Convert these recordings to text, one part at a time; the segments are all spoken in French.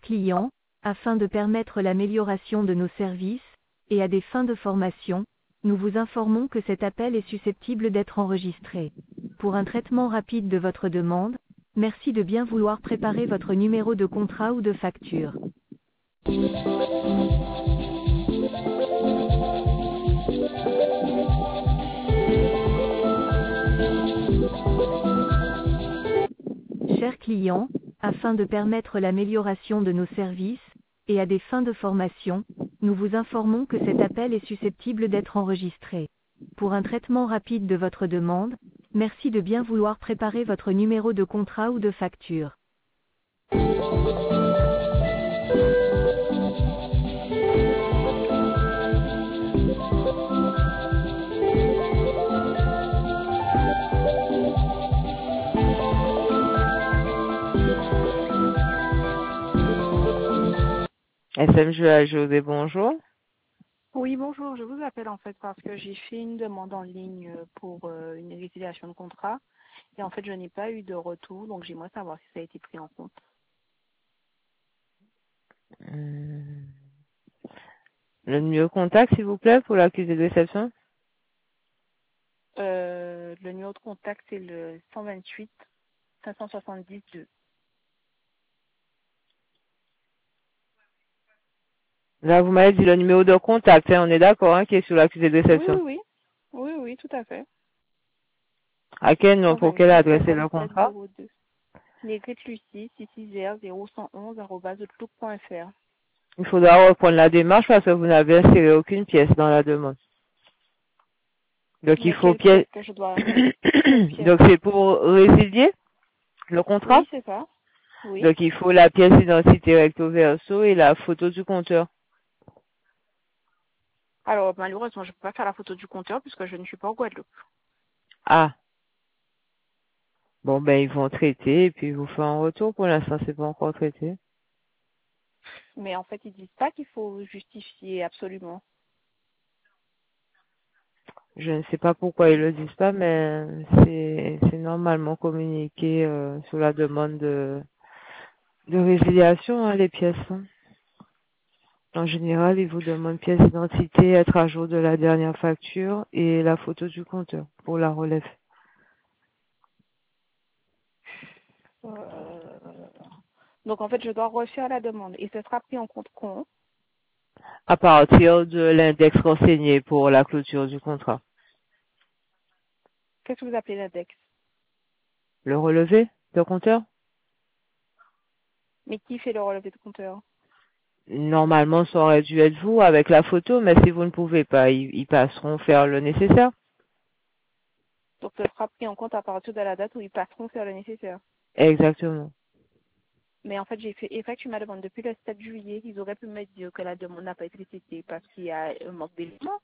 clients, afin de permettre l'amélioration de nos services, et à des fins de formation, nous vous informons que cet appel est susceptible d'être enregistré. Pour un traitement rapide de votre demande, merci de bien vouloir préparer votre numéro de contrat ou de facture. Chers clients, afin de permettre l'amélioration de nos services, et à des fins de formation, nous vous informons que cet appel est susceptible d'être enregistré. Pour un traitement rapide de votre demande, merci de bien vouloir préparer votre numéro de contrat ou de facture. SMG José, bonjour. Oui, bonjour. Je vous appelle en fait parce que j'ai fait une demande en ligne pour une résiliation de contrat et en fait je n'ai pas eu de retour, donc j'aimerais savoir si ça a été pris en compte. Le numéro de contact, s'il vous plaît, pour l'accusé de réception. Le numéro de contact c'est le 128 570 2. Là, vous m'avez dit le numéro de contact, hein, on est d'accord, hein, qui est sur l'accusé de Oui, réception. oui, oui. Oui, oui, tout à fait. À quel nom, pour quelle 128 adresse est le 57 contrat? 02. Négrite Lucie, 6600111@outlook.fr. Il faudra reprendre la démarche parce que vous n'avez inséré aucune pièce dans la demande. Donc, il Mais faut quelle pièce pièce. que je dois... Quelle pièce? Donc, c'est pour résilier le contrat. Oui, c'est ça. Oui. Donc, il faut la pièce d'identité recto verso et la photo du compteur. Alors, malheureusement, je ne peux pas faire la photo du compteur puisque je ne suis pas en Guadeloupe. Ah. Bon, ben, ils vont traiter et puis ils vous font un retour. Pour l'instant, c'est pas encore traité. Mais en fait, ils disent pas qu'il faut justifier absolument. Je ne sais pas pourquoi ils le disent pas, mais c'est normalement communiqué sur la demande de résiliation, hein, les pièces. Hein. En général, ils vous demandent pièce d'identité, être à jour de la dernière facture et la photo du compteur pour la relève. Euh, Donc, en fait, je dois refaire la demande et ce sera pris en compte quand? À partir de l'index renseigné pour la clôture du contrat. Qu'est-ce que vous appelez l'index? Le relevé de compteur? Mais qui fait le relevé de compteur? Normalement, ça aurait dû être vous avec la photo, mais si vous ne pouvez pas, ils passeront faire le nécessaire. Donc, ce sera pris en compte à partir de la date où ils passeront faire le nécessaire. Exactement. Mais en fait, j'ai fait effectuer ma demande depuis le 7 juillet. Ils auraient pu me dire que la demande n'a pas été traitée parce qu'il y a un manque d'éléments.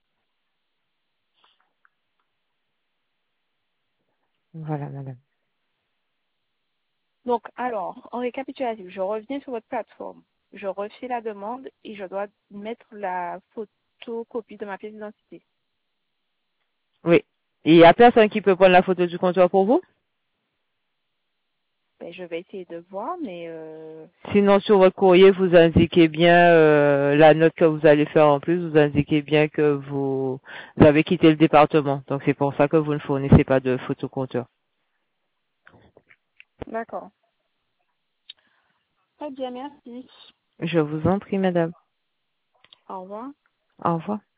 Voilà, madame. Donc, alors, en récapitulatif, je reviens sur votre plateforme. Je refais la demande et je dois mettre la photocopie de ma pièce d'identité. Oui. Il y a personne qui peut prendre la photo du compteur pour vous? Ben, je vais essayer de voir, mais Sinon, sur votre courrier, vous indiquez bien la note que vous allez faire en plus, vous indiquez bien que vous avez quitté le département. Donc, c'est pour ça que vous ne fournissez pas de photocompteur. d'accord. Très bien, merci. Je vous en prie, madame. Au revoir. Au revoir.